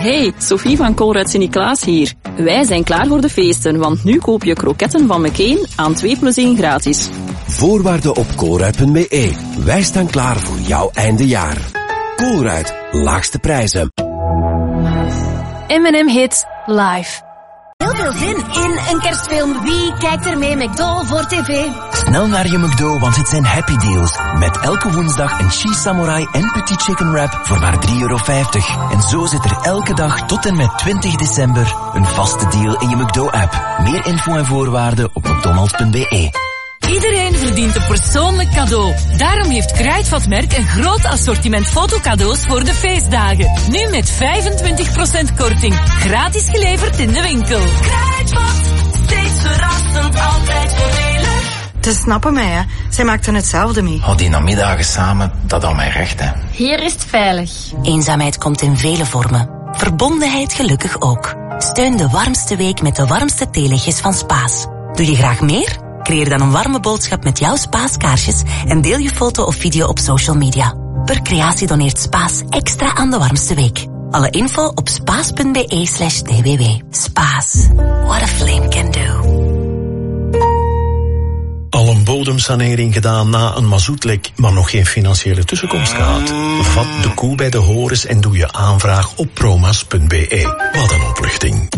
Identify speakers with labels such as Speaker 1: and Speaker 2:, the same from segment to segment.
Speaker 1: Hey, Sophie van Colruyt Sint-Niklaas hier. Wij zijn klaar voor de feesten, want nu koop je kroketten van McCain aan 2 + 1 gratis.
Speaker 2: Voorwaarden op colruyt.be. Wij staan klaar voor jouw eindejaar. Colruyt, laagste prijzen.
Speaker 3: M&M Hits live.
Speaker 4: Heel veel zin in een kerstfilm. Wie kijkt er mee? McDo voor tv.
Speaker 5: Snel naar je McDo, want het zijn happy deals. Met elke woensdag een cheese samurai en petit chicken wrap voor maar €3,50. En zo zit er elke dag tot en met 20 december een vaste deal in je McDo-app. Meer info en voorwaarden op mcdonalds.be.
Speaker 6: Iedereen verdient een persoonlijk cadeau. Daarom heeft Kruidvatmerk een groot assortiment fotocadeaus voor de feestdagen. Nu met 25% korting. Gratis geleverd in de winkel.
Speaker 7: Kruidvat, steeds verrassend, altijd voordelig.
Speaker 8: Ze snappen mij, hè. Zij maakten hetzelfde mee.
Speaker 9: Oh, die namiddagen samen, dat al mijn recht, hè.
Speaker 3: Hier is het veilig.
Speaker 4: Eenzaamheid komt in vele vormen. Verbondenheid gelukkig ook. Steun de warmste week met de warmste theelichtjes van Spaas. Doe je graag meer? Creëer dan een warme boodschap met jouw Spaaskaarsjes en deel je foto of video op social media. Per creatie doneert Spaas extra aan de warmste week. Alle info op spaas.be/dww. Spaas. What a flame can do.
Speaker 10: Al een bodemsanering gedaan na een mazoetlek, maar nog geen financiële tussenkomst gehad? Vat de koe bij de horens en doe je aanvraag op promas.be. Wat een opluchting.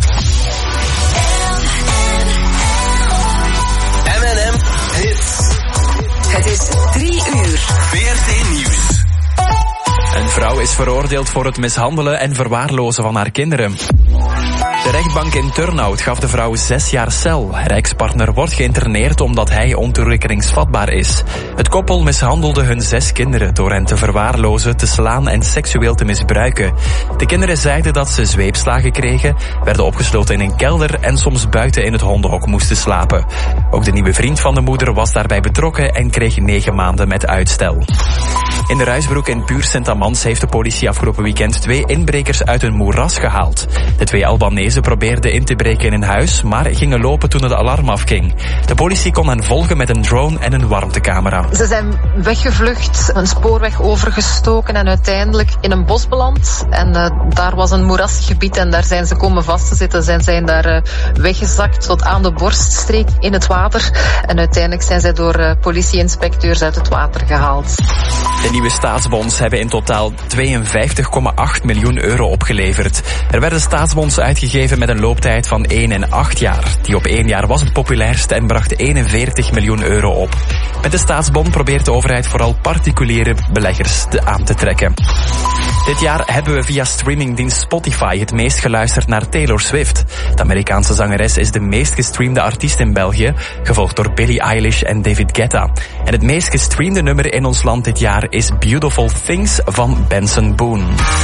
Speaker 11: M&M Hits.
Speaker 12: Het is 3:00.
Speaker 11: VRT Nieuws.
Speaker 13: Een vrouw is veroordeeld voor het mishandelen en verwaarlozen van haar kinderen. De rechtbank in Turnhout gaf de vrouw 6 jaar cel. Haar ex-partner wordt geïnterneerd omdat hij ontoerekeningsvatbaar is. Het koppel mishandelde hun 6 kinderen door hen te verwaarlozen, te slaan en seksueel te misbruiken. De kinderen zeiden dat ze zweepslagen kregen, werden opgesloten in een kelder en soms buiten in het hondenhok moesten slapen. Ook de nieuwe vriend van de moeder was daarbij betrokken en kreeg 9 maanden met uitstel. In de Ruisbroek in Puur Sint-Amans heeft de politie afgelopen weekend 2 inbrekers uit een moeras gehaald. De 2 Albanezen probeerden in te breken in een huis, maar gingen lopen toen het alarm afging. De politie kon hen volgen met een drone en een warmtecamera.
Speaker 14: Ze zijn weggevlucht, een spoorweg overgestoken en uiteindelijk in een bos beland. En daar was een moerassig gebied en daar zijn ze komen vast te zitten. Ze zijn daar weggezakt tot aan de borststreek in het water. En uiteindelijk zijn zij door politieinspecteurs uit het water gehaald.
Speaker 13: De nieuwe staatsbonds hebben in totaal €52,8 miljoen opgeleverd. Er werden staatsbonds uitgegeven met een looptijd van 1 en 8 jaar. Die op 1 jaar was het populairst en bracht €41 miljoen op. Met de staatsbond probeert de overheid vooral particuliere beleggers aan te trekken. Dit jaar hebben we via streamingdienst Spotify het meest geluisterd naar Taylor Swift. De Amerikaanse zangeres is de meest gestreamde artiest in België, gevolgd door Billie Eilish en David Guetta. En het meest gestreamde nummer in ons land dit jaar is Beautiful Things van Benson Boone.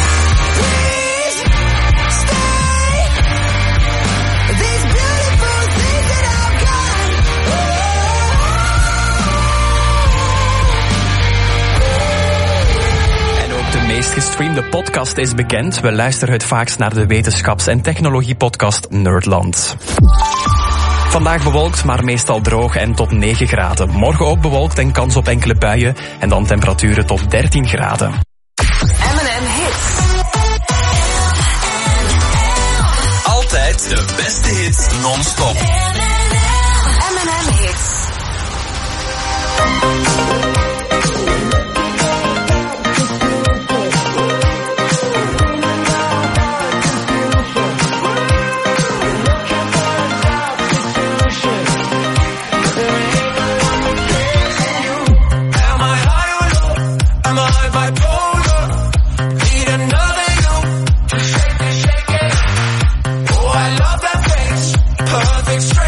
Speaker 13: De meest gestreamde podcast is bekend. We luisteren het vaakst naar de wetenschaps- en technologiepodcast Nerdland. Vandaag bewolkt, maar meestal droog en tot 9 graden. Morgen ook bewolkt en kans op enkele buien. En dan temperaturen tot 13 graden.
Speaker 12: M&M Hits.
Speaker 11: Altijd de beste hits non-stop.
Speaker 12: M&M Hits.
Speaker 7: Perfect strength.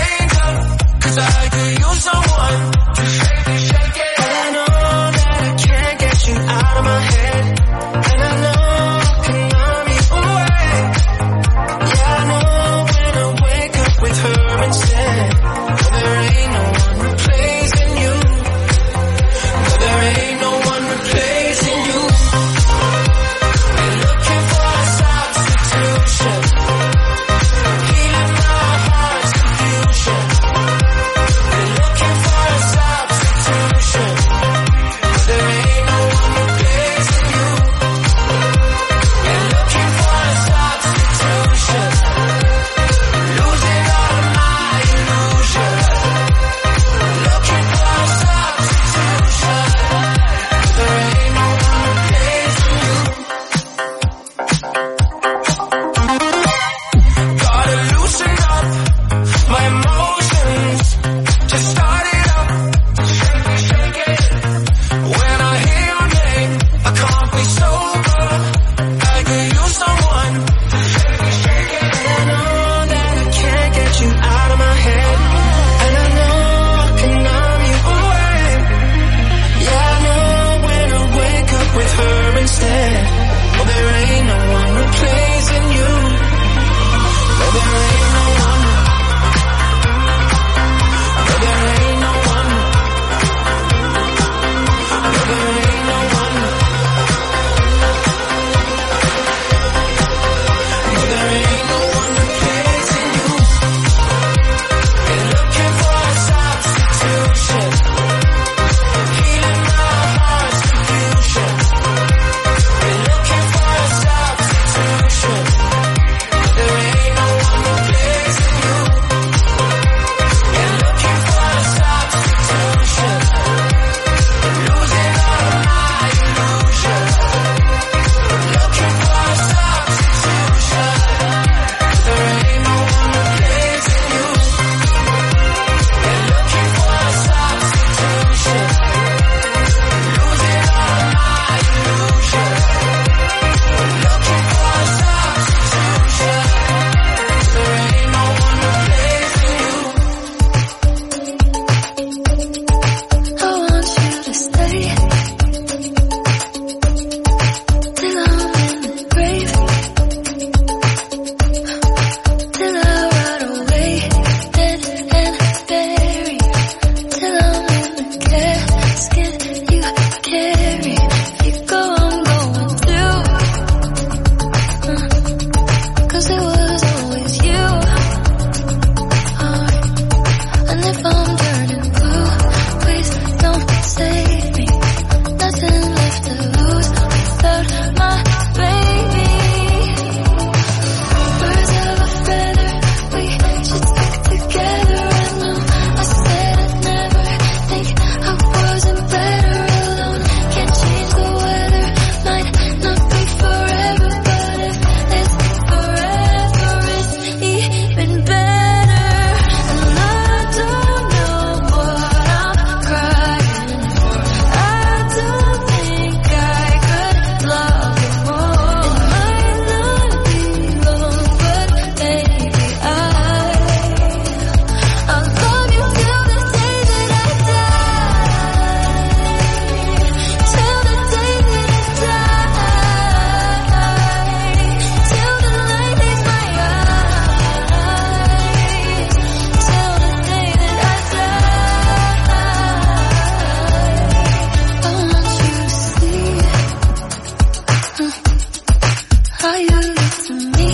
Speaker 15: how you look to me.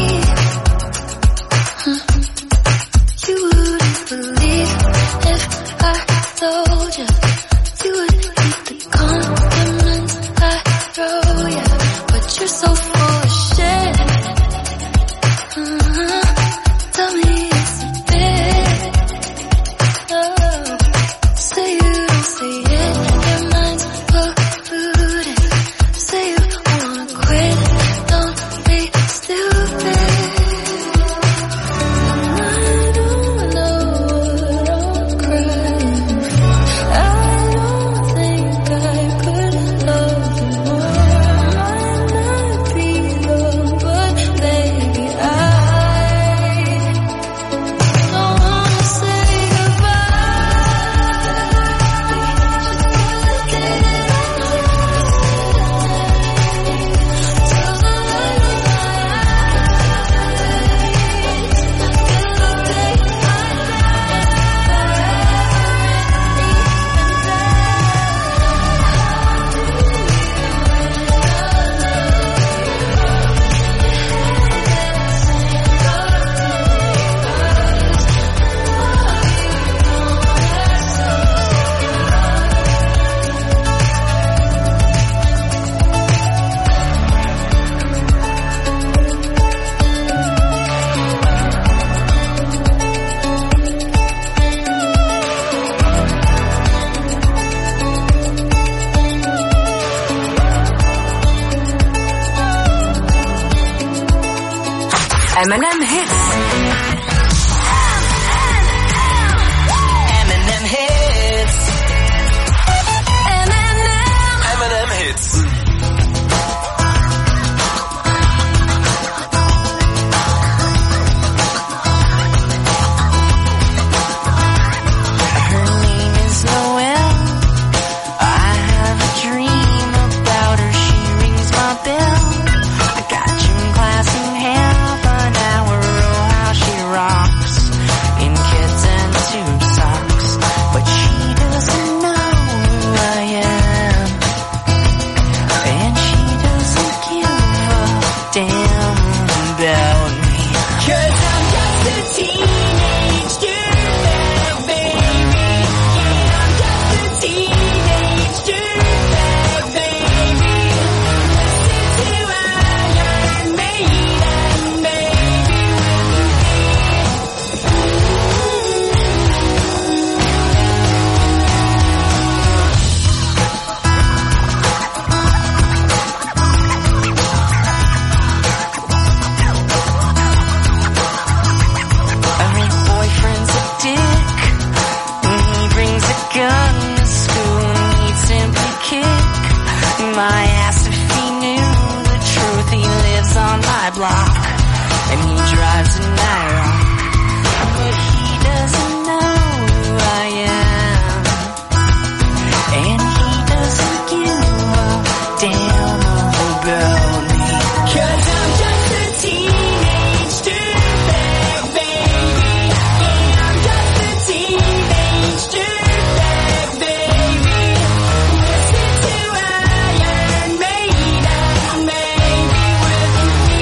Speaker 15: You wouldn't believe if I told you. You would hate the compliments I throw you. But you're so full of shit. Tell me it's a bit. Oh, say you don't say it. Your mind's polluted. Say you wanna quit. Don't be stupid. I don't know what I'm crying. I don't think I could love you more. I might be wrong, but baby, I don't wanna say
Speaker 12: M&M Hits. M&M Hits.
Speaker 11: M&M Hits.
Speaker 15: Her name is Noelle. I have a dream about her. She rings my bell. I got gym class in half an hour. Oh, how she rocks in kids and tube socks. But she doesn't know who I am, and she doesn't give a damn about me. 'Cause I'm just a teenage dirtbag, baby. Yeah, I'm just a teenage dirtbag, baby. Listen to Iron Maiden, baby, her boyfriend's a dick. He brings a gun to school and he'd simply kick my ass if he knew the truth. He lives on my block and he drives an IROC, but he doesn't know who I am, and he doesn't give a damn about me. 'Cause I'm just a teenage dirtbag, baby. Yeah, I'm just a teenage dirtbag, baby. Listen to Iron Maiden, baby, with me.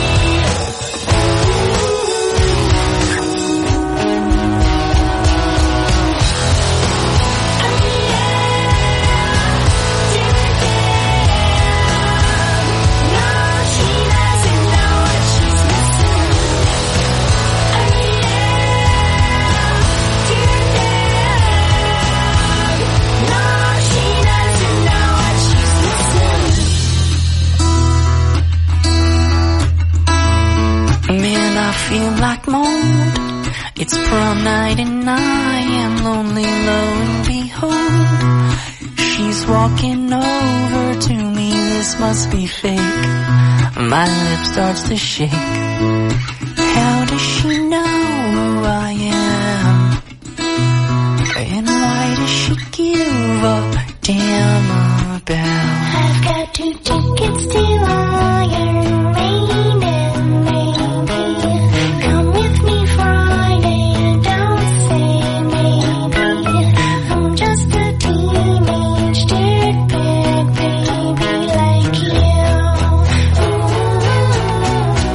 Speaker 15: Man, I feel like mold. It's prom night and I am lonely, lo and behold. She's walking over to me, this must be fake. My lip starts to shake. How does she know who I am? And why does she give a damn about? I've got 2 tickets to Iron Maiden, baby. Come with me Friday, don't say maybe. I'm just a teenage dirtbag, baby, like you. Ooh.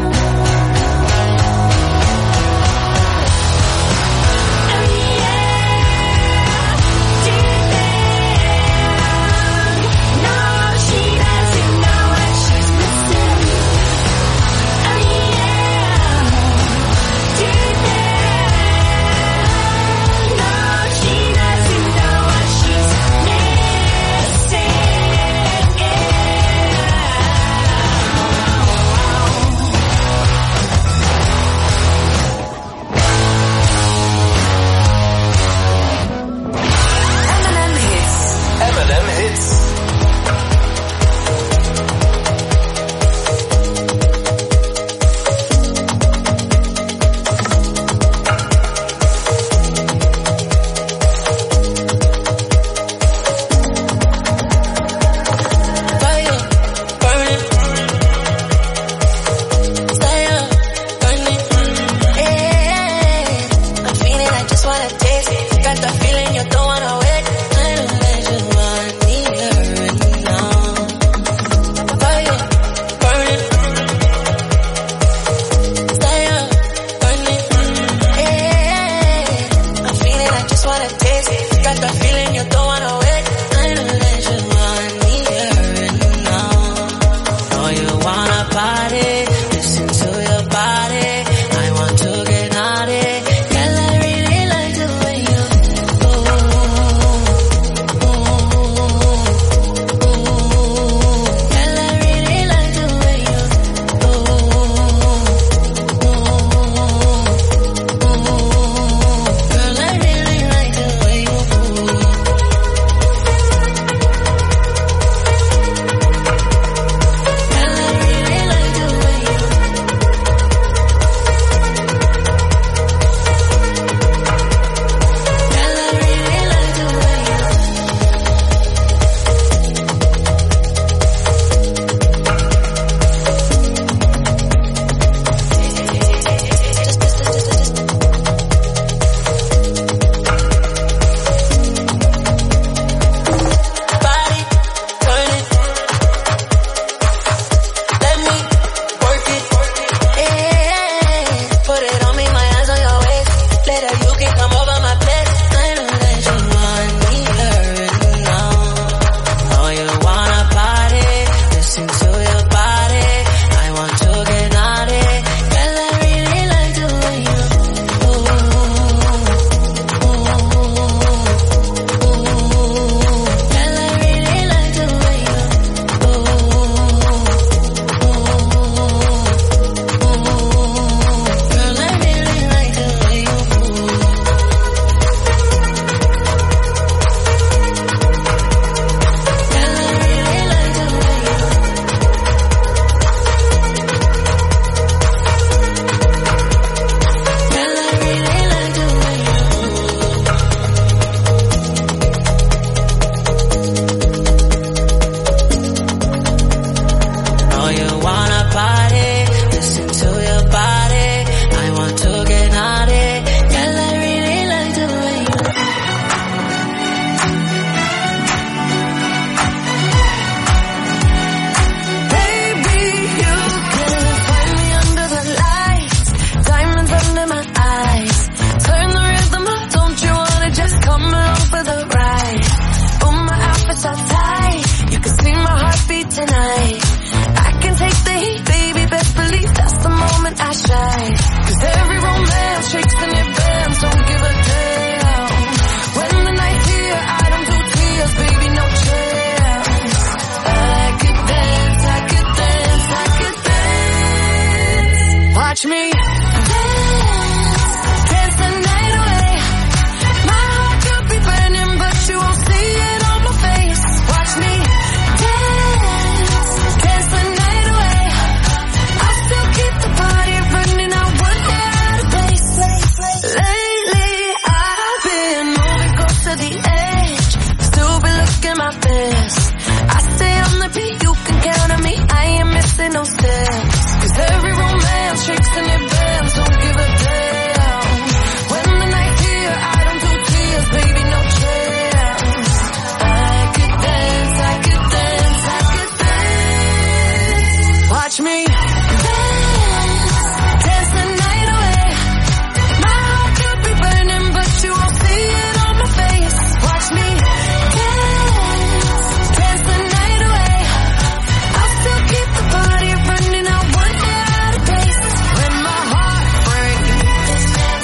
Speaker 7: Watch me dance, dance the night away. My heart could be burning, but you won't see it on my face. Watch me dance, dance the night away. I'll still keep the party running, I won't get out of place. Lately I've been moving close to the edge, still be looking my best. I stay on the beat, you can count on me, I ain't missing no steps. Cause every romance shakes and it bends, don't give a damn. When the night's here, I don't do tears, baby, no chance. I could dance, I could dance, I could dance. Watch me dance, dance the night away. My heart could be burning, but you won't see it on my face. Watch me dance, dance the night away. I'll still keep the party running, I won't get out of place. When my heart breaks,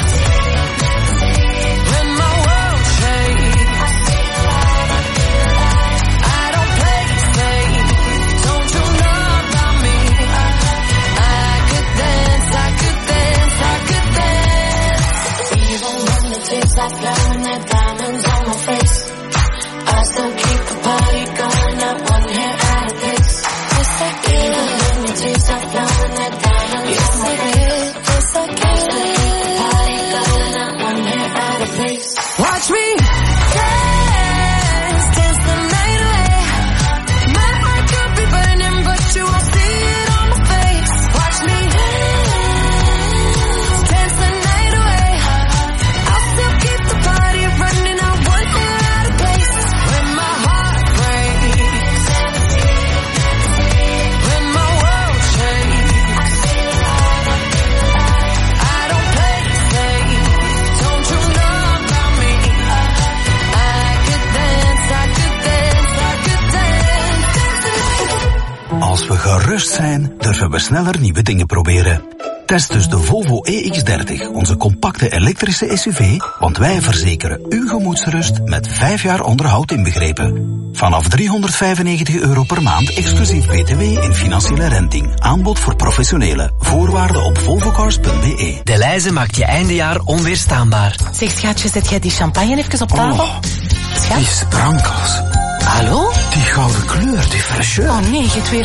Speaker 7: when my world shakes, I don't play safe, don't you know about me? I could dance, I could dance, I could dance. Even when the tears are flowing, the diamonds on my face, I still keep the party going, not one hair out of place. Yes, I can. Even when the tears are flowing, the diamonds on my face, yes, I can. I still keep the party going, not one hair out of place. Watch me dance, dance the night away. My heart could be burning, but you won't see it on my face. Watch me dance, dance the night away. I'll still keep the party running, I won't get out of place. When my heart breaks, when my world shakes, I don't play safe, don't you know about me? I could dance, I could dance, I could dance.
Speaker 16: Als we gerust zijn, durven we sneller nieuwe dingen proberen. Test dus de Volvo EX30, onze compacte elektrische SUV, want wij verzekeren uw gemoedsrust met 5 jaar onderhoud inbegrepen. Vanaf €395 per maand, exclusief BTW en financiële renting. Aanbod voor professionelen. Voorwaarden op volvocars.be.
Speaker 17: Delhaize maakt je eindejaar onweerstaanbaar.
Speaker 4: Zeg schatje, zet jij die champagne even op tafel? Schat?
Speaker 16: Die sprankels.
Speaker 4: Hallo?
Speaker 16: Die gouden kleur, die fraîcheur.
Speaker 4: Oh nee, je hebt weer...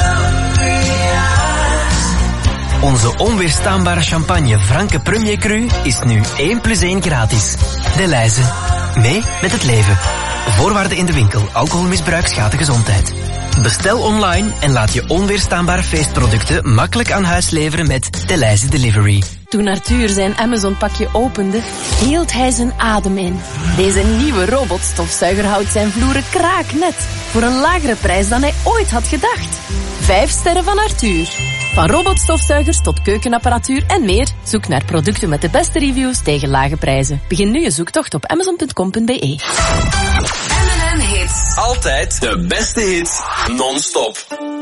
Speaker 17: Onze onweerstaanbare champagne Franke Premier Cru is nu 1+1 gratis. Delhaize. Mee met het leven. Voorwaarden in de winkel. Alcoholmisbruik schaadt de gezondheid. Bestel online en laat je onweerstaanbare feestproducten makkelijk aan huis leveren met Delhaize Delivery.
Speaker 1: Toen Arthur zijn Amazon-pakje opende, hield hij zijn adem in. Deze nieuwe robotstofzuiger houdt zijn vloeren kraaknet. Voor een lagere prijs dan hij ooit had gedacht. 5 sterren van Arthur. Van robotstofzuigers tot keukenapparatuur en meer. Zoek naar producten met de beste reviews tegen lage prijzen. Begin nu je zoektocht op amazon.com.be.
Speaker 11: M&M Hits. Altijd de beste hits, non-stop.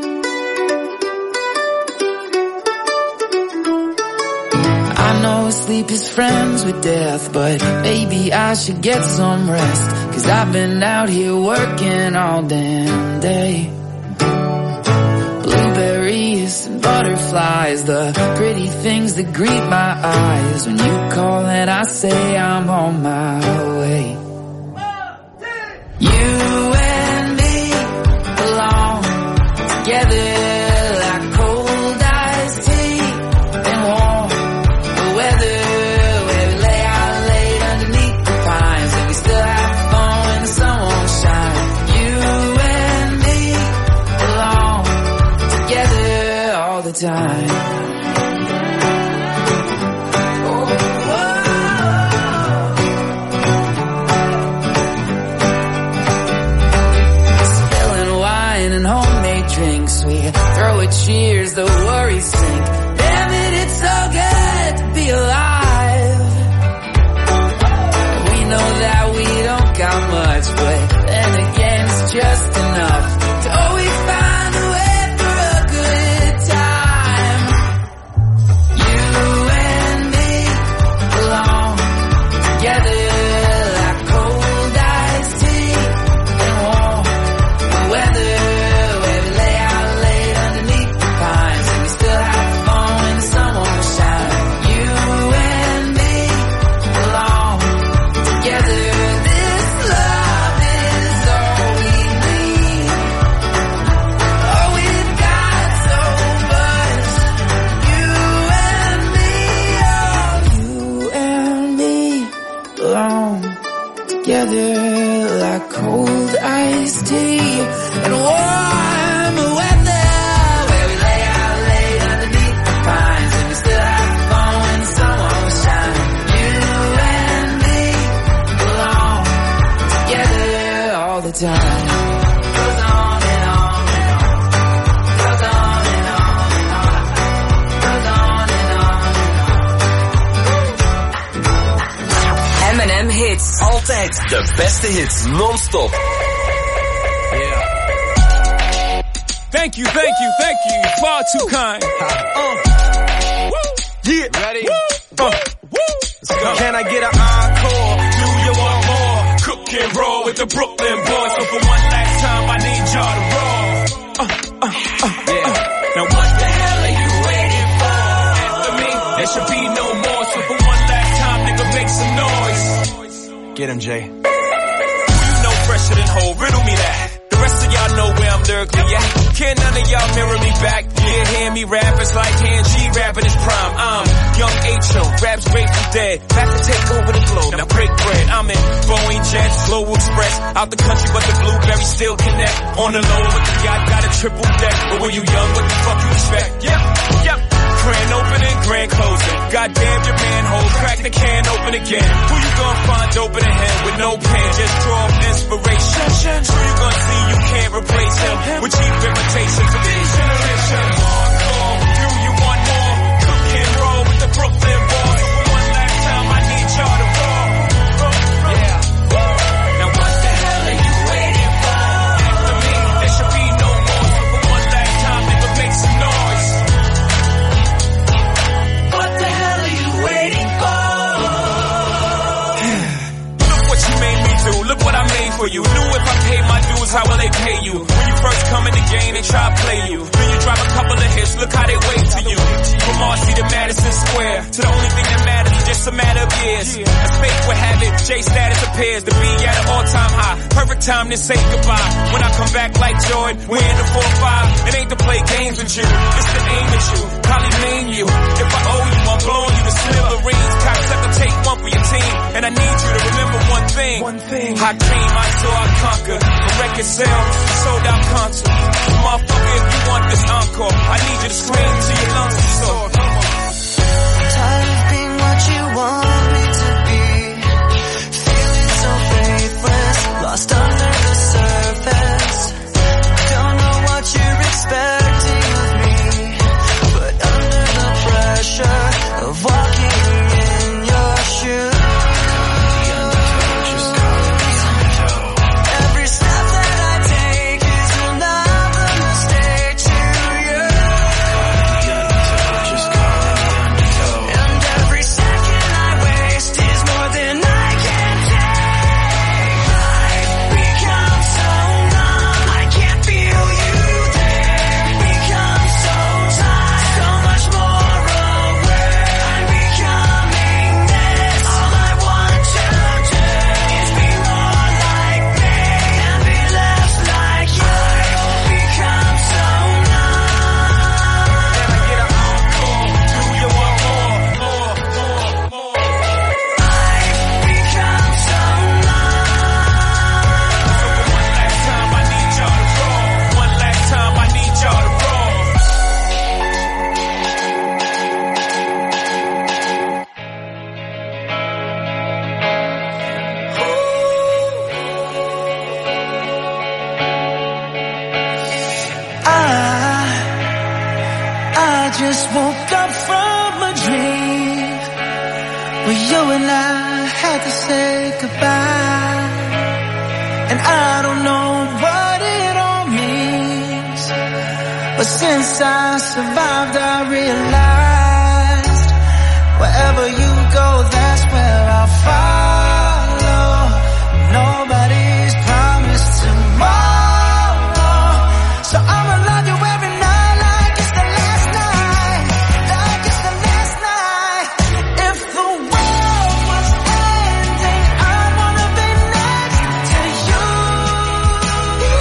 Speaker 18: I know sleep is friends with death, but maybe I should get some rest. 'Cause I've been out here working all damn day. Blueberries and butterflies, the pretty things that greet my eyes. When you call and I say I'm on my way. You and me belong together. Time. together like cold iced tea and warm weather, where we lay out late underneath the pines and we still have fun when the sun won't shine. You and me belong together all the time. Goes on and on and on. Goes on and on and on. Goes on and on and on.
Speaker 11: M&M Hits. Altijd de beste hits, non-stop.
Speaker 19: Thank you, thank you, thank you. Far too kind. Yeah. Ready? Let's go. Can I get an encore? Do you want more? Cook and roll with the Brooklyn boys. So for one last time, I need y'all to roll. Now what the hell are you waiting for? After me, there should be no more. So for one last time, nigga, make some noise. Get him, Jay. Who you know fresher than whole? Riddle me that. The rest of y'all know where I'm lyrically at. Can't none of y'all mirror me back? Yeah, hear me rap, it's like hearing G rapping his prime. I'm Young H.O., raps Grateful Dead. Back to take over the globe, now break bread. I'm in Boeing Jets, Global Express. Out the country, but the blueberries still connect. On the low with the yacht, got a triple deck. But when you young, what the fuck you expect? Yep. Grand opening, grand closing. Goddamn your manhole, crack the can open again. Who you gonna find open a hand with no pen? Just draw inspiration. Who you gonna see you can't replace him with cheap imitations of these generations? Hardcore, do you want more? Cook and roll with the Brooklyn boys. So for one last time, I need y'all to roll. Yeah. Now what the hell are you waiting for? After me, there should be no more. So for one last time, nigga, make some noise. What the hell are you waiting for? Look what you made me do. Look what I made for you. Knew if I paid my dues, how will they pay you? When you first come in the game, they try to play you. Then you drop a couple of hits, look how they wait to you. From Marcy to Madison Square, to the only thing that matters is just a matter of years. As fate would have it, J status appears to be at an all-time high. Perfect time to say goodbye. When I come back like Jordan, we're in the 4-5. It ain't to play games with you, it's to aim at you. Probably name you. If I owe you, I'm blowing you to smithereens. Cocksucker, take one for your team. And I need you to remember one thing. I came, I saw, I conquered. The record sale, sold out concert. Motherfucker, if you want this encore, I need you to scream till your lungs are sore.
Speaker 7: Tired of being what you want me to be. Feeling so faithless, lost under the surface. Don't know what you're expecting of me, but under the pressure of walking in your shoes. Every step that I take is another mistake to you. And every second I waste is more than I can take. I've become so numb, I can't feel you there. Become so tired, so much more aware. I'm becoming this. All I want to do is be more like me and be less like you. I've become so numb.
Speaker 19: Can I get an encore? Do you want more?
Speaker 7: I've become so numb.
Speaker 19: So for one last time, I need y'all to roll. One last time, I need y'all to roll.
Speaker 7: I just woke up from a dream where you and I had to say goodbye. And I don't know what it all means, but since I survived I realized wherever you go, that's where I'll follow. Nobody's promised tomorrow, so I'ma love you every night like it's the last night, like it's the last night. If the world was ending, I wanna be next to you.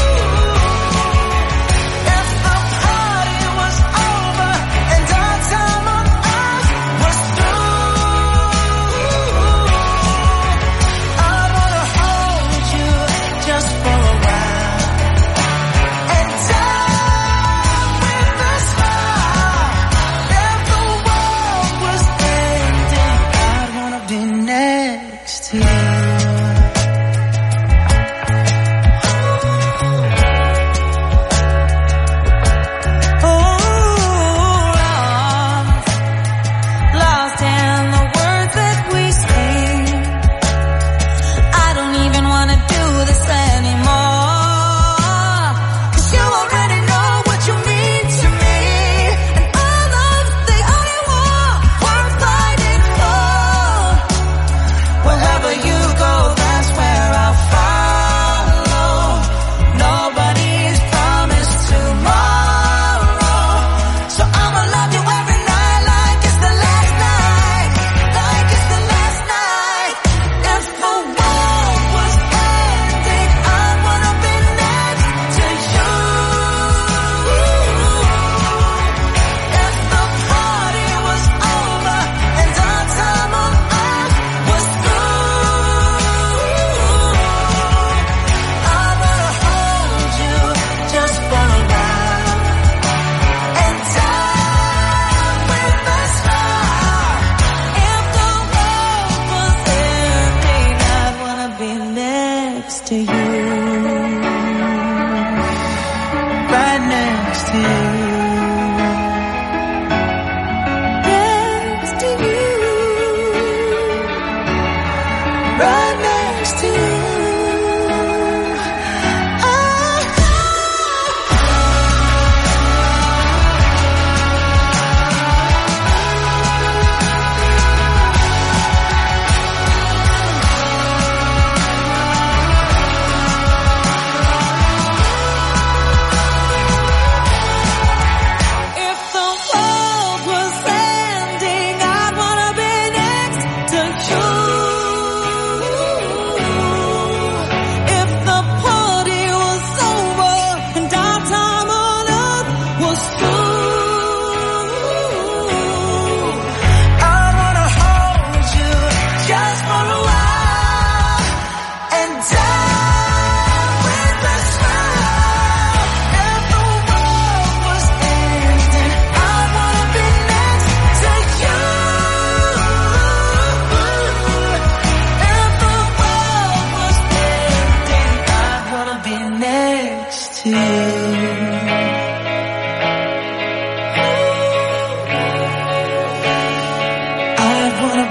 Speaker 7: If the party was over and our time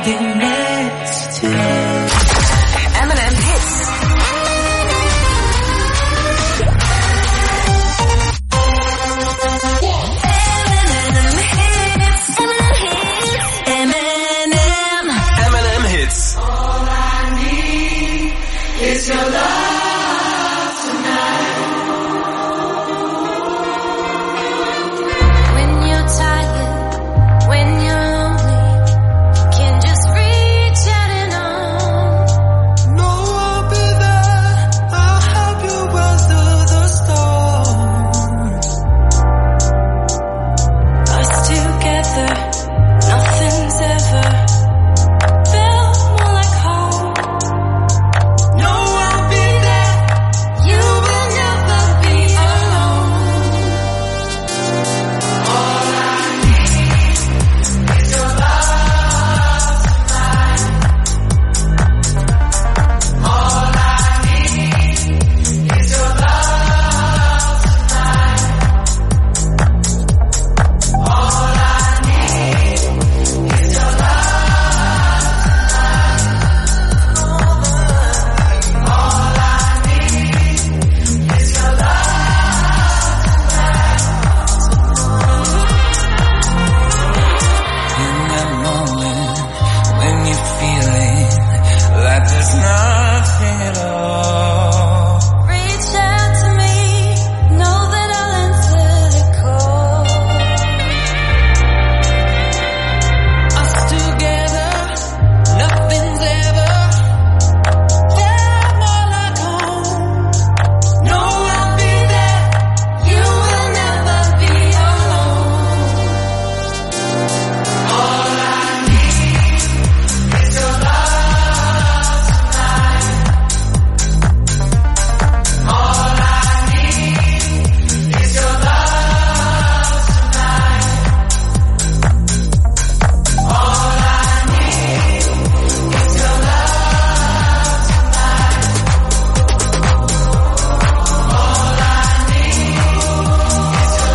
Speaker 7: be next to you.
Speaker 12: M&M Hits.
Speaker 11: M&M Hits.
Speaker 7: All I need is your love tonight.
Speaker 15: When you're tired, when you're lonely, can just reach out and on.
Speaker 7: No, I'll be there. I'll help you weather the storm.
Speaker 15: Us together, nothing's ever felt more like home.
Speaker 7: No, I'll be there.
Speaker 15: You will never be alone.
Speaker 7: All I need is your love tonight. All I need is your love tonight. All I need is your love tonight. All I need is your love.
Speaker 18: In that moment when you're feeling like there's nothing at all.
Speaker 15: Reach out to me, know that I'll answer the call.
Speaker 7: Us together, nothing's ever felt more like home. No, I'll be there.
Speaker 15: You will never be alone.
Speaker 7: All I need is your love tonight. All I need is your love tonight. All I need is your love tonight. All I need is your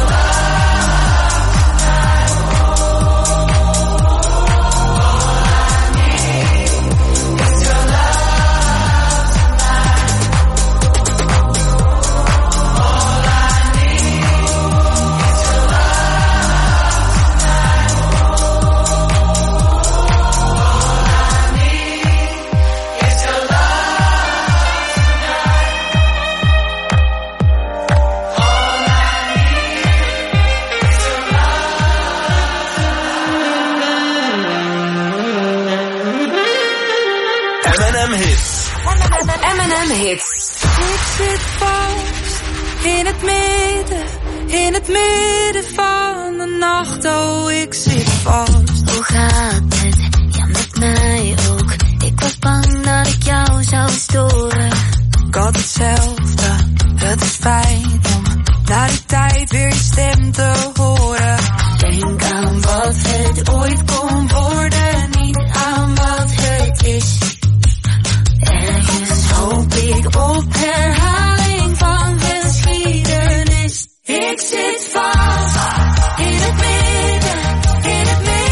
Speaker 11: M&M Hits.
Speaker 12: M&M Hits.
Speaker 7: Ik zit vast in het midden van de nacht. Oh, ik zit vast.
Speaker 15: Hoe gaat het? Ja, met mij ook. Ik was bang dat ik jou zou storen.
Speaker 7: Ik had hetzelfde. Het is fijn om na die tijd weer je stem te horen.
Speaker 15: Denk aan wat het ooit kon worden, niet aan wat het is. Ergens hoop ik op herhaling van geschiedenis. Ik zit vast in het midden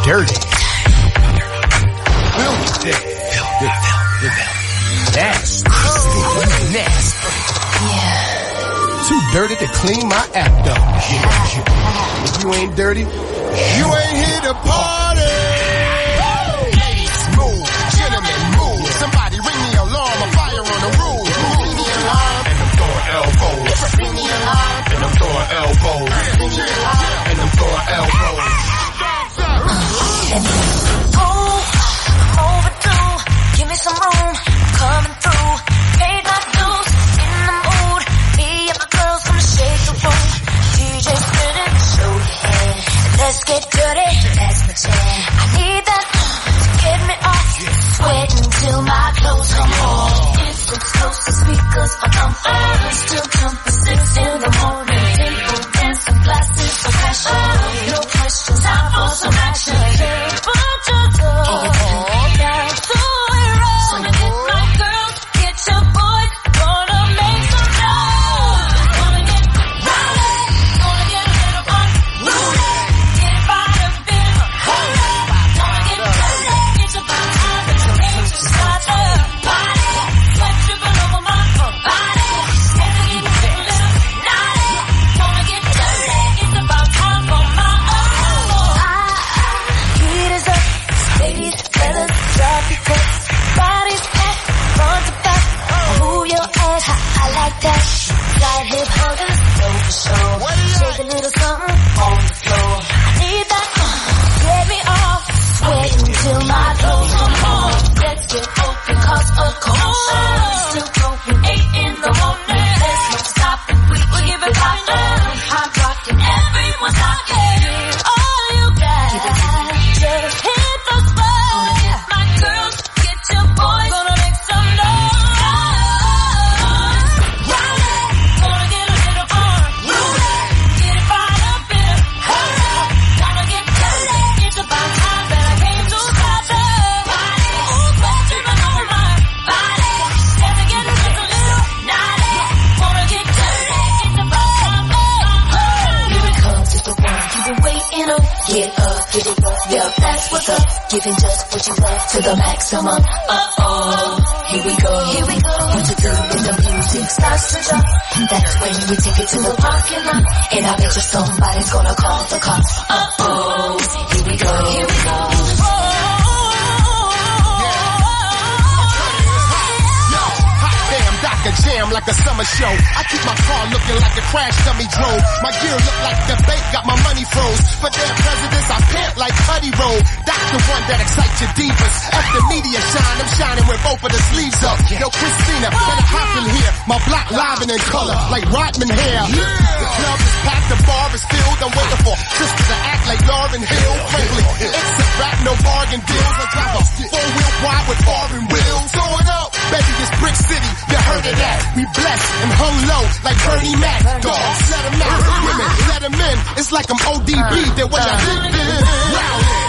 Speaker 20: dirty. Filthy. Nasty. Nasty. Yeah. Too dirty to clean my act up. If you ain't dirty, you ain't here to party. Ladies, move. Gentlemen, move. Somebody ring the alarm. A fire on the roof. Ring the alarm. And I'm throwing elbows. Ring the alarm. And I'm throwing elbows. Ring the alarm. And I'm throwing elbows.
Speaker 7: Overdue. Give me some room. I'm coming through. Paid my dues. In the mood. Me and my girls gonna shake the room. DJ spinning. Show your head. Let's get dirty. That's my jam. I need that to get me off. Sweating till my clothes come off. If it's close to speakers, I'm still come for 6 in the morning. People dancing, glasses for passion. No questions, time for some action. Put your toe down to it roll. So get my girls, get your boys, gonna make some noise. Gonna get rowdy, gonna get a little unruly. Get by the bit of a hole. Gonna get dirty, it's about time that you ain't just start to party. Sweat dripping over my body. Stepping in with a little naughty. Gonna get dirty, it's about time for my heat is up, ladies, fellas, drop your pants. Bodies packed, front to back. Move your ass, I like that. Side hip huggers, no for sure. Shake a little something on the floor. I need that, get me off. Sweating till my clothes come on. Let's get open, cause a commotion. Still going 8 in the morning. There's no stopping, we give it poppin'. I'm rocking, everyone's rocking. All you got, just hit the spot. My girls, get your boys, gonna make some noise. Rowdy, gonna get a little unruly. Get it fired up in a hurry. Gonna get dirty, it's about time that I came to stop the party. Ooh, sweat dripping over my body. Stepping in just a little naughty. Wanna get dirty, it's about time. Here it comes, it's the one you've been waiting on. Get up, get it up, yeah, that's what's up. Giving just what you love to the maximum. Here we go, here we go. What you do when the music starts to jump? That's when we take it to the parking lot. And I bet you somebody's gonna call the cops. Here we go, here we go.
Speaker 20: A jam like a summer show. I keep my car looking like a crash dummy drove. My gear look like the bank got my money froze. For their presidents, I pant like Putty Roll. That's the one that excites your divas. As the media shine, I'm shining with both of the sleeves up. Yo, Christina, better hop in here. My block live and in color, like Rodman hair. The club is packed, the bar is filled. I'm waiting for sister to act like Lauryn Hill. Frankly, it's a rap, no bargain deals. I drive a 4-wheel wide with foreign wheels. Throw it up, baby, this Brick City, you heard it. We blessed and hung low like Bernie Mac. Dogs, let them out. Women, let them in. It's like I'm ODB. They're when I hit this.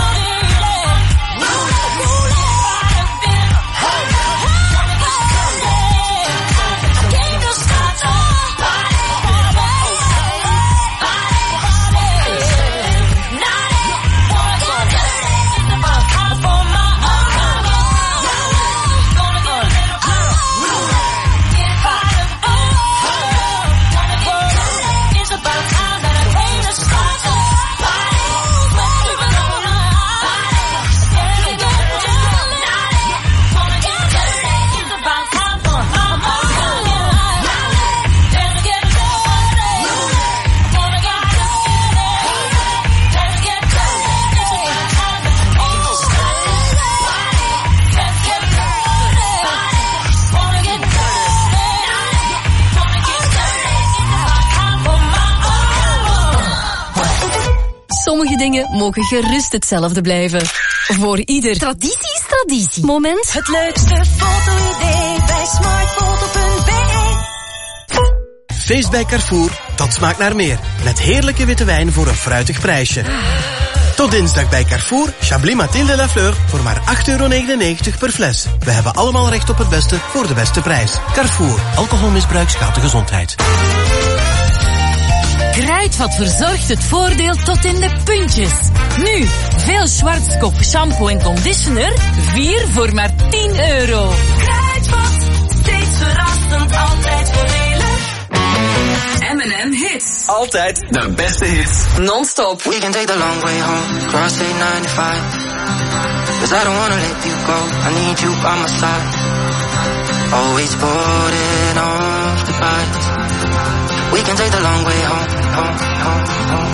Speaker 6: Sommige dingen mogen gerust hetzelfde blijven. Voor ieder.
Speaker 1: Traditie is traditie.
Speaker 6: Moment.
Speaker 7: Het leukste foto-idee bij smartfoto.be.
Speaker 17: Feest bij Carrefour, dat smaakt naar meer. Met heerlijke witte wijn voor een fruitig prijsje. Tot dinsdag bij Carrefour, Chablis Mathilde Lafleur voor maar €8,99 per fles. We hebben allemaal recht op het beste voor de beste prijs. Carrefour, alcoholmisbruik schaadt de gezondheid.
Speaker 6: Kruidvat verzorgt het voordeel tot in de puntjes. Nu, Veel Schwarzkopf shampoo en conditioner, 4 voor maar €10.
Speaker 12: Kruidvat, steeds verrassend, altijd voordelig. M&M Hits.
Speaker 11: Altijd de beste hits.
Speaker 12: Non-stop.
Speaker 21: We can take the long way home, cross 895. Cause I don't wanna let you go, I need you by my side. Always putting off the fight. We can take the long way home, home, home, home.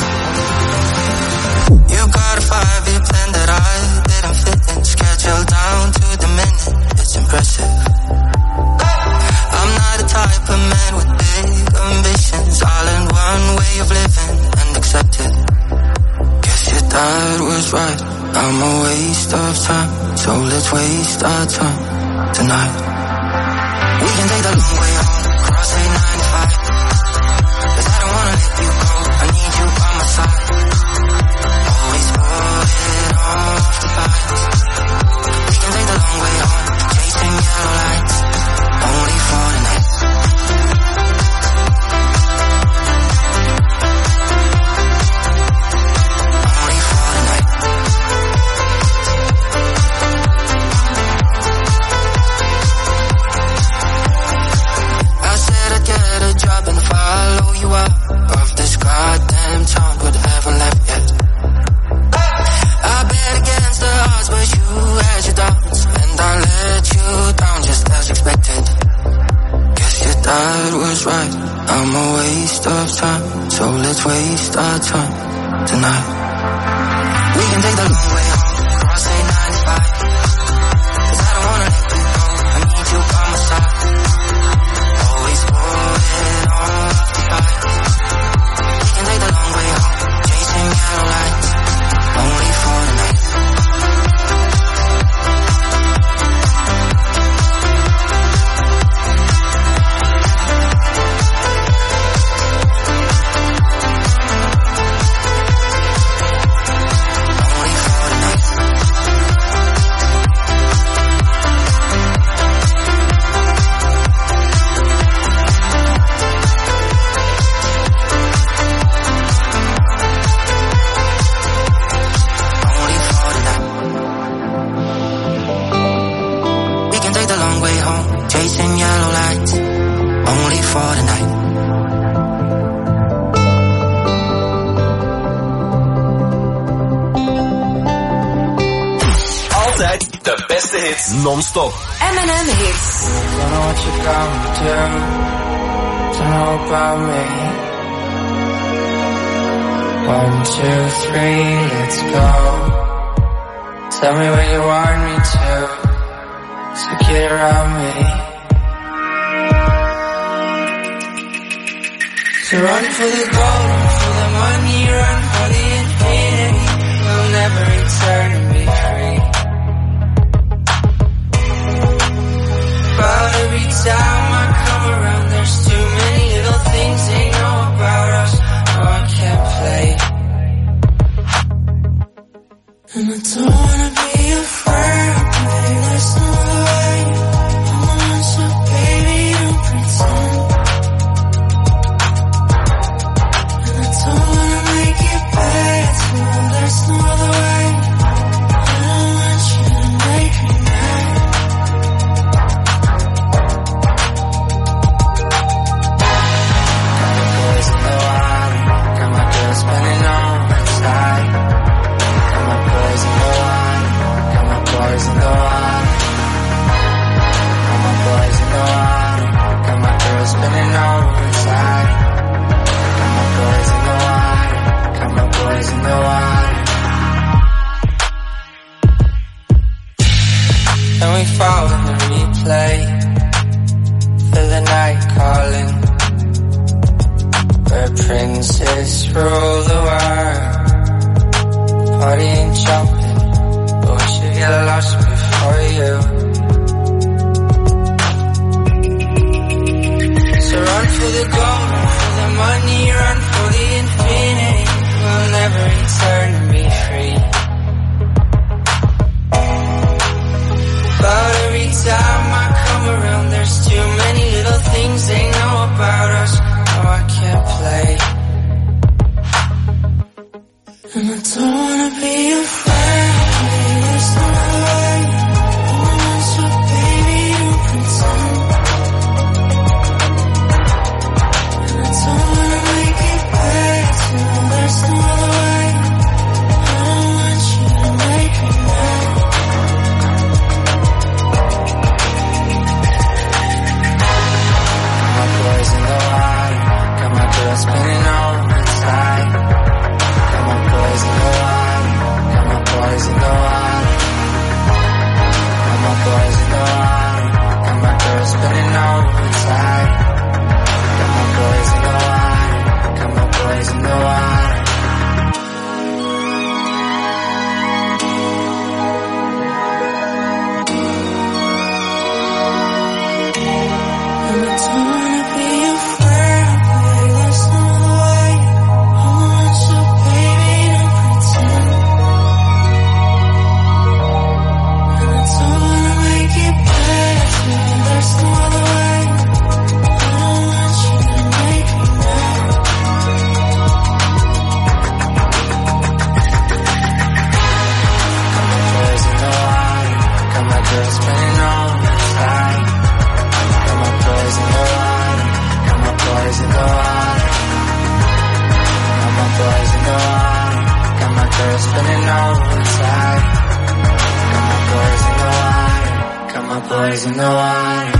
Speaker 21: You got a 5-year plan that I didn't fit in. Schedule down to the minute, it's impressive. I'm not the type of man with big ambitions, all in one way of living and accept it. Guess your dad was right, I'm a waste of time, so let's waste our time tonight. We can take the long way home, cross 895. Cause I don't wanna let you go, I need you by my side. Always putting off the fight. We can take the long way home, chasing yellow lights, only for the night. Only for the night. I said I'd get a job and follow you out of this goddamn town, but haven't left yet. I bet against the odds, but you had your doubts, and I let you down just as expected. Guess your dad was right, I'm a waste of time, so let's waste our time tonight. We can take the long way home, cross 895. Cause I don't wanna let you go, I need you by my side. Always putting off the fight. We can take the long way home, chasing yellow lights, only for the night. Chasing yellow lights, only for the night.
Speaker 11: Altijd de beste hits, non-stop.
Speaker 12: M&M Hits.
Speaker 18: Don't know what you're gonna do, don't know about me. 1, 2, 3, let's go. Tell me where you want me to, so get around me. So run for the gold, run for the money, run for the infinity. We'll never return and be free. But every time I come around, there's too many little things they know about us. Oh, I can't play. And I don't wanna be afraid, baby, there's no way. I'm on, so baby, don't pretend. Don't wanna make it better, there's no other way. I don't want you to make me mad. Got my boys in the water, got my girl spending all my time. Got my boys in the water, got my boys in the water. Got my boys in the water, got my girl spending all my time. Boys in the water, got my boys in the water. And we fall in the replay, feel the night calling, where princes rule the world. Party ain't jumping, but we should get lost before you. So run for the gold, run for the money, run for the infinity. We'll never return and be free. But every time I come around, there's too many little things they know about us. No, I can't play. And I don't wanna be afraid.
Speaker 21: spinning all inside. Got my boys in the water, got my boys in the water.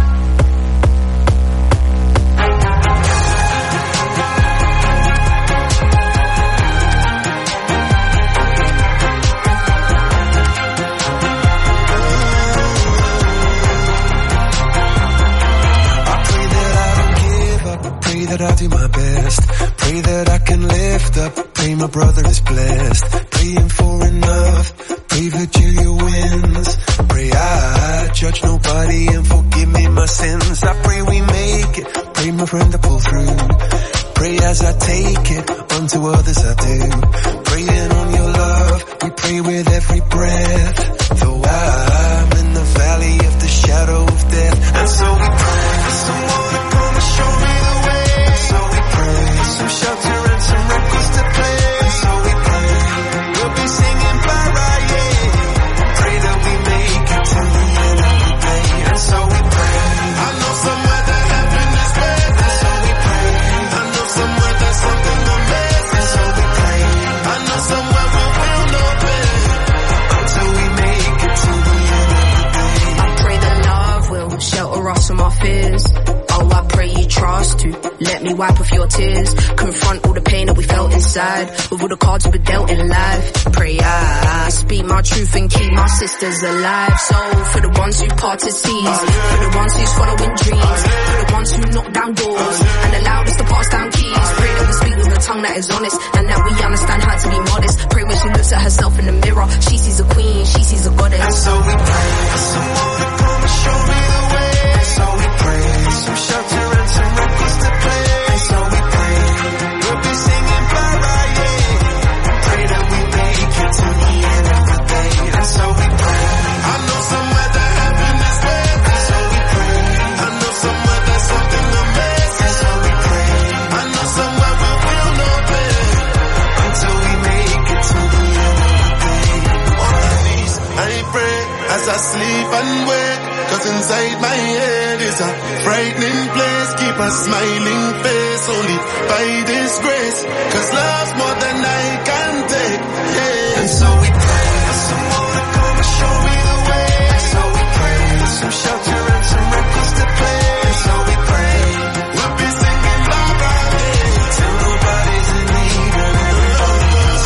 Speaker 2: Pray that I do my best. Pray that I can lift up. Pray my brother is blessed. Praying for enough. Pray Virgilia wins. Pray I judge nobody and forgive me my sins. I pray we make it. Pray my friend to pull through. Pray as I take it. Unto others I do. Praying on your love. We pray with every breath. Though I'm in the valley of the shadow of death. And so we pray for someone to come and show me the way. So we pray, some shelter and some records to play. So we pray, we'll be singing para, yeah. Pray that we make it to the end of the day. And so we pray, I know somewhere that heaven is waiting. And so we pray, I know somewhere there's something amazing. And so we pray, I know somewhere we will know better. Until we make it to the end of the day.
Speaker 22: I pray that love will shelter us from our fears. Oh, I pray you trust to let me wipe off your tears. Confront all the pain that we felt inside, with all the cards we were dealt in life. Pray I speak my truth and keep my sisters alive. So for the ones who parted seas, for the ones who's following dreams, for the ones who knock down doors and allowed us to pass down keys. Pray that we speak with a tongue that is honest and that we understand how to be modest. Pray when she looks at herself in the mirror, she sees a queen, she sees a goddess.
Speaker 2: And so we pray for someone to come and show me the way. And so we pray some shelter and some records to play. And so we pray we'll be singing para, yeah. Pray that we make it to the end of the day. And so we pray, I know somewhere that heaven is waiting. And so we pray, I know somewhere there's something amazing. And so we pray, I know somewhere we will know better. Until we make it to the end of the day. On my knees I pray as I sleep and wake. 'Cause inside my head is a frightening place. Keep a smiling face only by this grace. 'Cause love's more than I can take, yeah. And so we pray for someone to come and show me the way. And so we pray for some shelter and some records to play. And so we pray we'll be singing Baba, yeah. Till nobody's in need and everybody's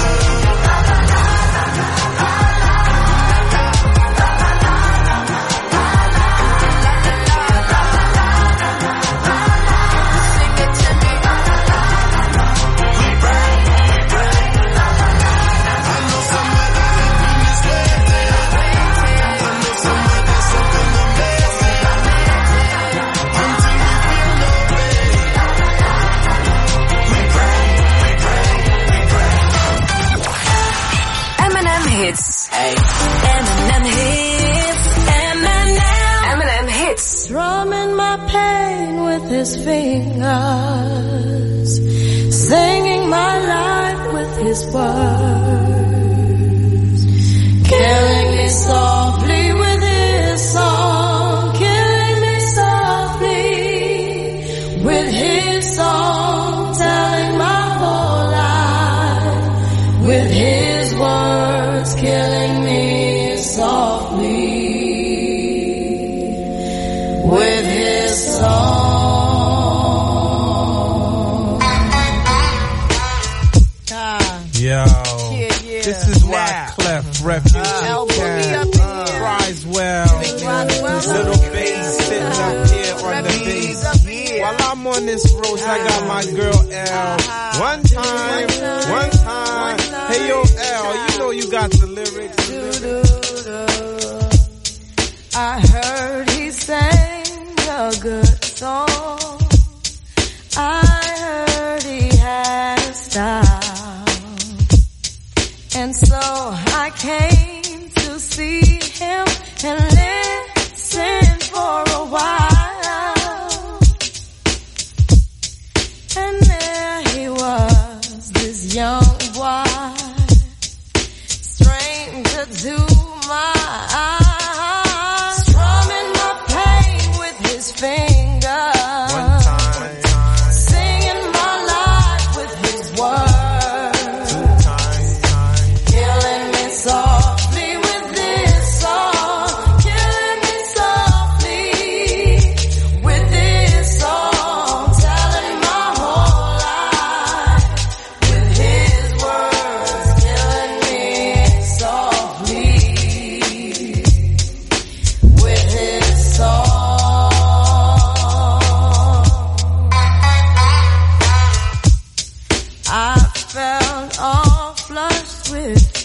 Speaker 12: Hits. Hey. M&M hits. M&M hits.
Speaker 7: Drumming my pain with his fingers, singing my life with his words, killing me softly with his song, killing me softly with his song, telling my whole life with his words, killing me softly with his song.
Speaker 23: Yo, this is why Clef Refugee Camp cries well. Little bass sitting up here on the bass. While I'm on this road, I got my girl L. One time. Hey yo L, you know you got the lyrics.
Speaker 7: I heard he sang a good song. I heard he had a style. And so I came to see him and listen for a while. And there he was, this young boy, stranger to my eyes, strumming my pain with his fingers, singing my life with his words,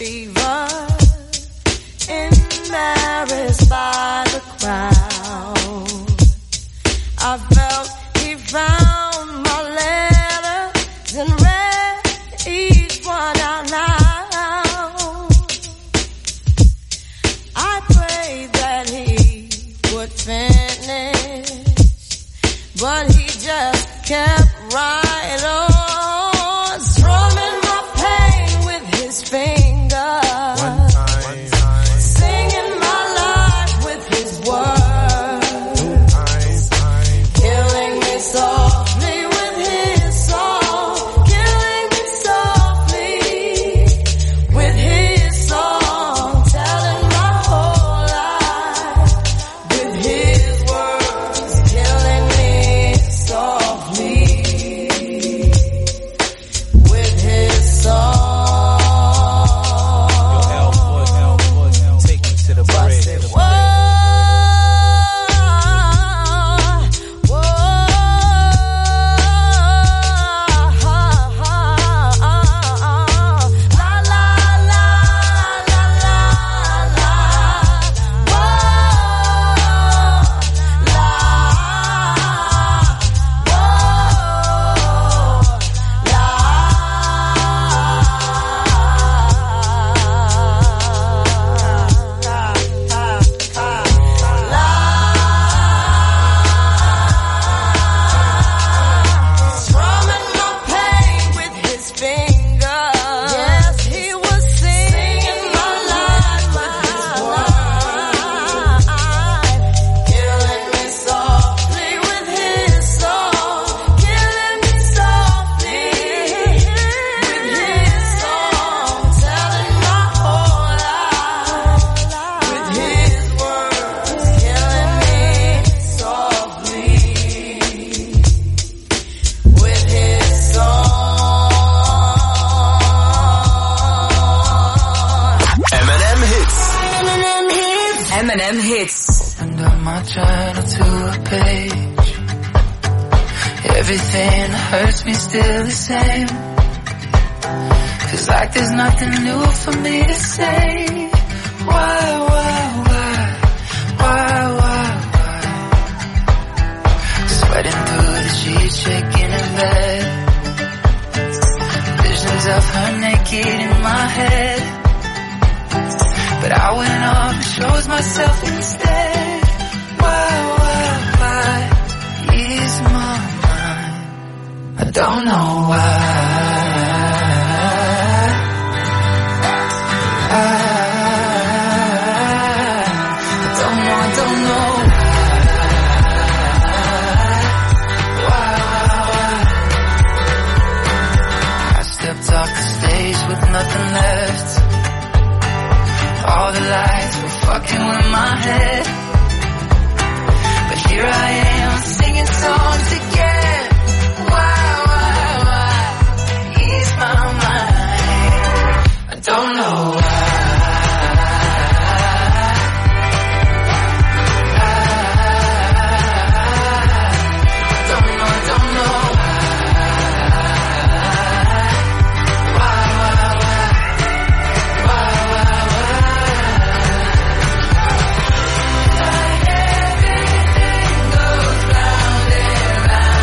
Speaker 5: fever, embarrassed by the crowd. I felt he found my letters and read each one out loud. I prayed that he would finish, but he just kept right on, strumming my pain with his fingers, singing my life with his words, killing me softly with his song, killing me softly with his song, telling my whole life with his words, killing me softly with his song.
Speaker 23: Take me to the bridge.
Speaker 5: Whoa, whoa, la la la la la la, strumming my pain with his fingers. Yes, he was singing my life with his words, killing me softly with his song, killing me softly with his song, telling my whole life with his words, killing me softly with his song.
Speaker 11: M&M Hits.
Speaker 12: M&M Hits.
Speaker 18: And on my journal to a page, everything hurts me still the same. Feels like there's nothing new for me to say. Why? Sweating through the sheets, shaking in bed. Visions of her naked in my head. But I went off and chose myself instead. Why? Ease my mind. I don't know why. I don't know. I stepped off the stage with nothing left. All the lights were fucking with my head. But here I am singing songs again. Why? Ease my mind. I don't know why. I don't know. Everything goes round and round.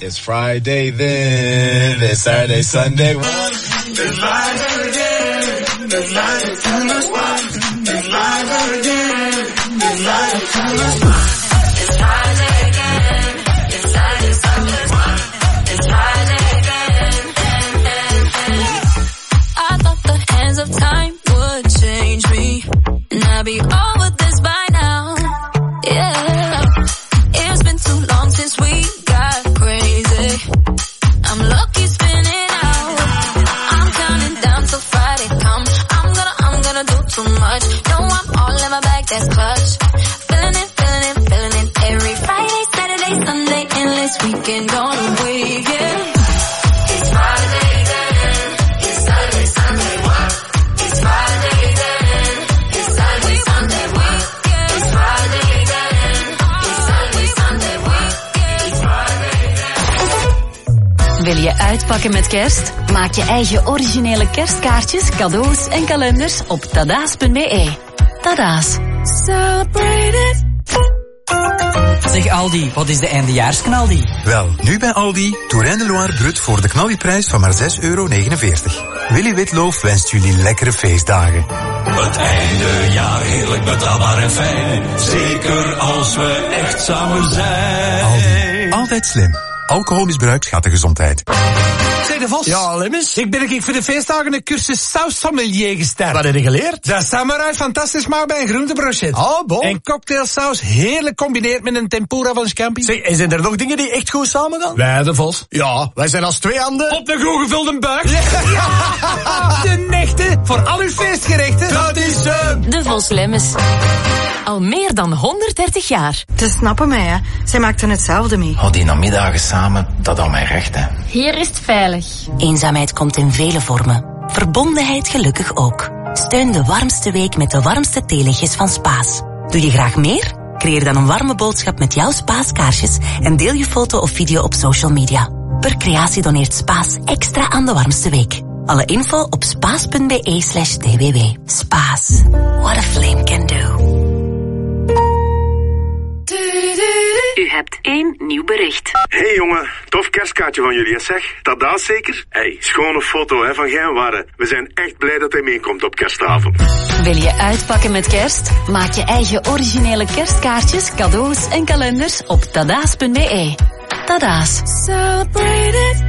Speaker 3: It's Friday then, it's Saturday, Sunday. It's live again, it's live again, it's live again, it's live again. It's Friday again, it's Saturday, Sunday. It's Friday again.
Speaker 7: I thought the hands of time would change me, and I'd be over this by now. Yeah, it's been too long since we got crazy. I'm lucky spinning out. I'm counting down till Friday come. I'm gonna do too much. No, I'm all in my bag, that's clutch. Feeling it. Every Friday, Saturday, Sunday, endless weekend on a weekend. It's Friday again. It's Saturday, Sunday. It's Friday again. It's Saturday, Sunday. It's Friday again. It's Saturday, Sunday. It's Friday again.
Speaker 1: Wil je uitpakken met kerst? Maak je eigen originele kerstkaartjes, cadeaus en kalenders op tadaas.be. Tadaas. Celebrate it.
Speaker 8: Zeg Aldi, wat is de eindejaarsknaldi?
Speaker 9: Wel, nu bij Aldi, Touraine de Loire Brut voor de knaldiprijs van maar €6,49. Willy Witloof wenst jullie lekkere feestdagen.
Speaker 24: Het eindejaar heerlijk betaalbaar en fijn. Zeker als we echt samen zijn.
Speaker 9: Aldi, altijd slim. Alcoholmisbruik schaadt de gezondheid.
Speaker 25: Zeg de Vos.
Speaker 26: Ja, Lemmens?
Speaker 25: Ik ben voor de feestdagen een cursus saussommelier gestart.
Speaker 26: Wat heb je geleerd?
Speaker 25: Dat samurai fantastisch maakt bij een groentebrochet.
Speaker 26: Oh, bon.
Speaker 25: En cocktailsaus heerlijk combineert met een tempura van scampi.
Speaker 26: Zeg, en zijn er nog dingen die echt goed samen gaan?
Speaker 25: Wij de Vos.
Speaker 26: Ja, wij zijn als twee handen.
Speaker 25: Op de goed gevulde buik. Ja. De nechten voor al uw feestgerechten.
Speaker 26: Dat is hem.
Speaker 1: De Vos Lemmens. Al meer dan 130 jaar.
Speaker 27: Ze snappen mij, hè. Zij maakten hetzelfde mee.
Speaker 28: Oh, die namiddagen samen, dat al mijn recht, hè.
Speaker 1: Hier is het veilig.
Speaker 4: Eenzaamheid komt in vele vormen. Verbondenheid gelukkig ook. Steun de warmste week met de warmste theelichtjes van Spaas. Doe je graag meer? Creëer dan een warme boodschap met jouw Spaaskaarsjes en deel je foto of video op social media. Per creatie doneert Spaas extra aan de warmste week. Alle info op spaas.be/dww. Spaas. What a flame can do.
Speaker 1: U hebt 1 nieuw bericht.
Speaker 29: Hey jongen, tof kerstkaartje van jullie, zeg. Tadaas zeker? Hey, schone foto hè, van Gein Warre. We zijn echt blij dat hij meekomt op kerstavond.
Speaker 1: Wil je uitpakken met kerst? Maak je eigen originele kerstkaartjes, cadeaus en kalenders op tadaas.be. Tadaas. Celebrate it.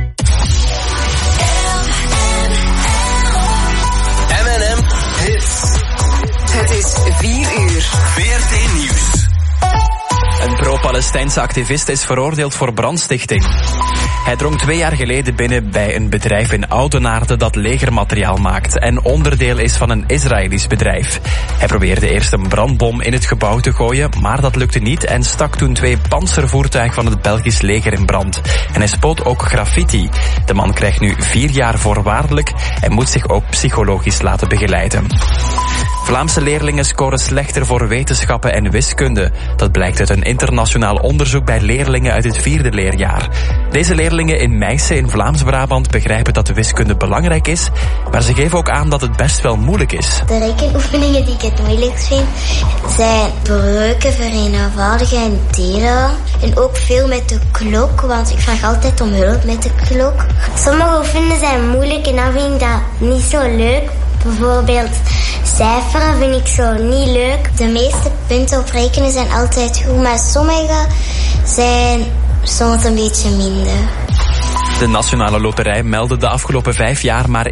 Speaker 11: M&M Hits.
Speaker 12: Het is 4 uur.
Speaker 11: VRT Nieuws.
Speaker 13: Een pro-Palestijnse activist is veroordeeld voor brandstichting. Hij drong 2 jaar geleden binnen bij een bedrijf in Oudenaarde dat legermateriaal maakt en onderdeel is van een Israëlisch bedrijf. Hij probeerde eerst een brandbom in het gebouw te gooien, maar dat lukte niet en stak toen 2 pantservoertuigen van het Belgisch leger in brand. En hij spoot ook graffiti. De man krijgt nu 4 jaar voorwaardelijk en moet zich ook psychologisch laten begeleiden. Vlaamse leerlingen scoren slechter voor wetenschappen en wiskunde. Dat blijkt uit een internationaal onderzoek bij leerlingen uit het 4e leerjaar. Deze leerlingen in Meissen in Vlaams-Brabant begrijpen dat de wiskunde belangrijk is, maar ze geven ook aan dat het best wel moeilijk is.
Speaker 30: De rekenoefeningen die ik het moeilijkst vind zijn breuken, vereenvoudigen en delen. En ook veel met de klok, want ik vraag altijd om hulp met de klok. Sommige oefeningen zijn moeilijk en dan vind ik dat niet zo leuk. Bijvoorbeeld cijferen vind ik zo niet leuk. De meeste punten op rekenen zijn altijd goed, maar sommige zijn soms een beetje minder.
Speaker 13: De Nationale Loterij meldde de afgelopen 5 jaar maar